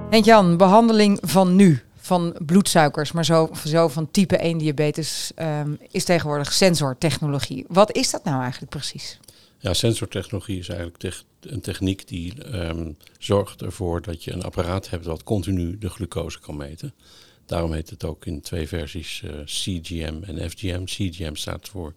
Henk-Jan, behandeling van nu, van bloedsuikers, maar zo van type 1 diabetes is tegenwoordig sensortechnologie. Wat is dat nou eigenlijk precies? Ja, sensortechnologie is eigenlijk een techniek die zorgt ervoor dat je een apparaat hebt dat continu de glucose kan meten. Daarom heet het ook in 2 versies CGM en FGM. CGM staat voor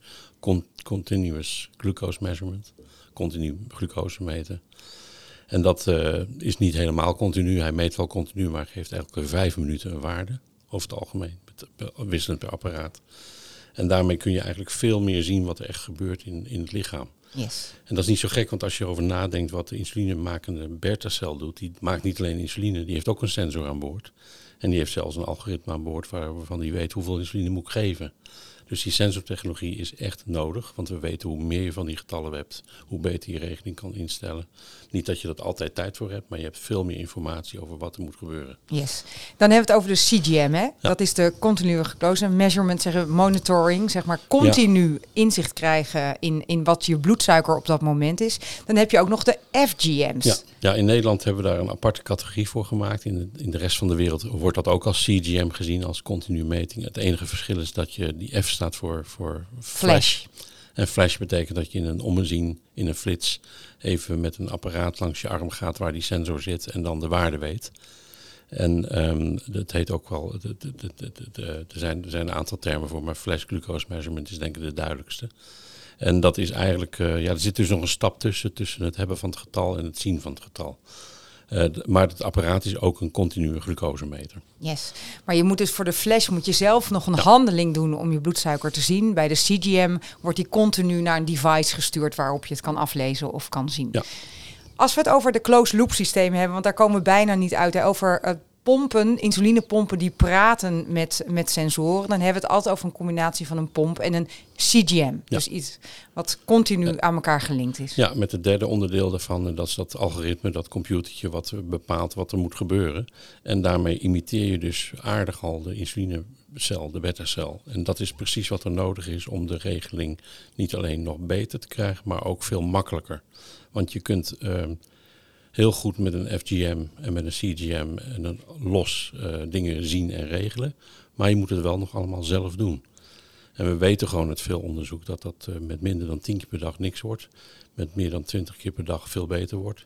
Continuous Glucose Measurement, continu glucose meten. En dat is niet helemaal continu. Hij meet wel continu, maar geeft elke 5 minuten een waarde. Over het algemeen, wisselend per apparaat. En daarmee kun je eigenlijk veel meer zien wat er echt gebeurt in het lichaam. Yes. En dat is niet zo gek, want als je erover nadenkt wat de insulinemakende beta-cel doet, die maakt niet alleen insuline, die heeft ook een sensor aan boord. En die heeft zelfs een algoritme aan boord waarvan die weet hoeveel insuline moet ik geven. Dus die sensortechnologie is echt nodig, want we weten hoe meer je van die getallen hebt, hoe beter je regeling kan instellen. Niet dat je dat altijd tijd voor hebt, maar je hebt veel meer informatie over wat er moet gebeuren. Yes. Dan hebben we het over de CGM, hè? Ja. Dat is de continue glucose measurement, zeggen we, monitoring, zeg maar continu inzicht krijgen in wat je bloedsuiker op dat moment is. Dan heb je ook nog de FGM's. Ja, in Nederland hebben we daar een aparte categorie voor gemaakt. In de rest van de wereld wordt dat ook als CGM gezien, als continue meting. Het enige verschil is dat je die F staat voor flash. En flash betekent dat je in een ommezien, in een flits, even met een apparaat langs je arm gaat waar die sensor zit en dan de waarde weet. En dat heet ook wel, er zijn een aantal termen voor, maar flash glucose measurement is denk ik de duidelijkste. En dat is eigenlijk, er zit dus nog een stap tussen het hebben van het getal en het zien van het getal. Maar het apparaat is ook een continue glucosemeter. Yes. Maar je moet dus voor de flash moet je zelf nog een handeling doen om je bloedsuiker te zien. Bij de CGM wordt die continu naar een device gestuurd waarop je het kan aflezen of kan zien. Ja. Als we het over de closed loop systemen hebben, want daar komen we bijna niet uit, hè, over pompen, insulinepompen die praten met sensoren, dan hebben we het altijd over een combinatie van een pomp en een CGM. Ja. Dus iets wat continu aan elkaar gelinkt is. Ja, met het derde onderdeel daarvan, dat is dat algoritme, dat computertje wat bepaalt wat er moet gebeuren. En daarmee imiteer je dus aardig al de insulinecel, de beta-cel. En dat is precies wat er nodig is om de regeling niet alleen nog beter te krijgen, maar ook veel makkelijker. Want je kunt heel goed met een FGM en met een CGM en dan los dingen zien en regelen. Maar je moet het wel nog allemaal zelf doen. En we weten gewoon uit veel onderzoek dat met minder dan 10 keer per dag niks wordt. Met meer dan 20 keer per dag veel beter wordt.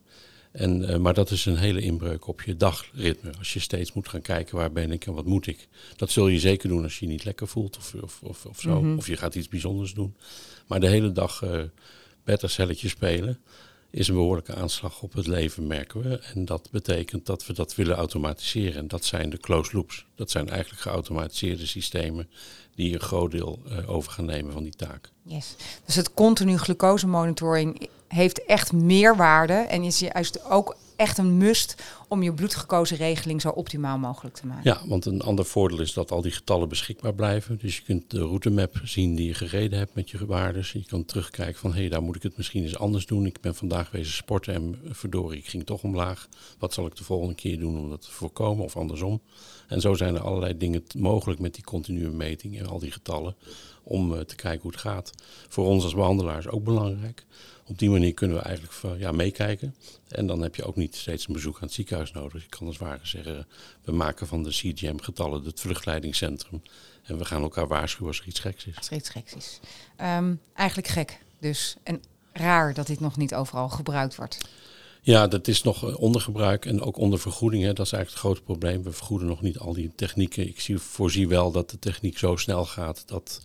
Maar dat is een hele inbreuk op je dagritme. Als je steeds moet gaan kijken waar ben ik en wat moet ik. Dat zul je zeker doen als je je niet lekker voelt of zo. Mm-hmm. Of je gaat iets bijzonders doen. Maar de hele dag beta-celletjes spelen is een behoorlijke aanslag op het leven, merken we. En dat betekent dat we dat willen automatiseren. En dat zijn de closed loops. Dat zijn eigenlijk geautomatiseerde systemen die een groot deel over gaan nemen van die taak. Yes. Dus het continu glucose monitoring heeft echt meerwaarde en is juist ook echt een must om je bloedglucoseregeling zo optimaal mogelijk te maken. Ja, want een ander voordeel is dat al die getallen beschikbaar blijven. Dus je kunt de routemap zien die je gereden hebt met je waardes. Je kan terugkijken van, daar moet ik het misschien eens anders doen. Ik ben vandaag wezen sporten en verdorie, ik ging toch omlaag. Wat zal ik de volgende keer doen om dat te voorkomen of andersom? En zo zijn er allerlei dingen mogelijk met die continue meting en al die getallen om te kijken hoe het gaat. Voor ons als behandelaars ook belangrijk. Op die manier kunnen we eigenlijk meekijken. En dan heb je ook niet steeds een bezoek aan het ziekenhuis nodig. Je kan als het ware zeggen, we maken van de CGM-getallen het vluchtleidingscentrum. En we gaan elkaar waarschuwen als er iets geks is. Als er iets geks is. Eigenlijk gek dus. En raar dat dit nog niet overal gebruikt wordt. Ja, dat is nog ondergebruik en ook onder vergoeding. Hè. Dat is eigenlijk het grote probleem. We vergoeden nog niet al die technieken. Ik voorzie wel dat de techniek zo snel gaat dat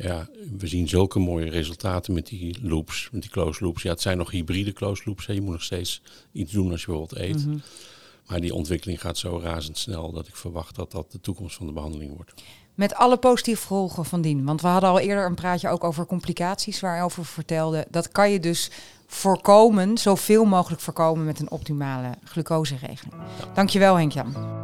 we zien zulke mooie resultaten met die loops, met die closed loops. Ja, het zijn nog hybride closed loops. Hè. Je moet nog steeds iets doen als je bijvoorbeeld eet. Mm-hmm. Maar die ontwikkeling gaat zo razendsnel dat ik verwacht dat dat de toekomst van de behandeling wordt. Met alle positieve gevolgen van dien. Want we hadden al eerder een praatje ook over complicaties waarover we vertelden. Dat kan je dus voorkomen, zoveel mogelijk voorkomen met een optimale glucoseregeling. Ja. Dankjewel, Henk-Jan.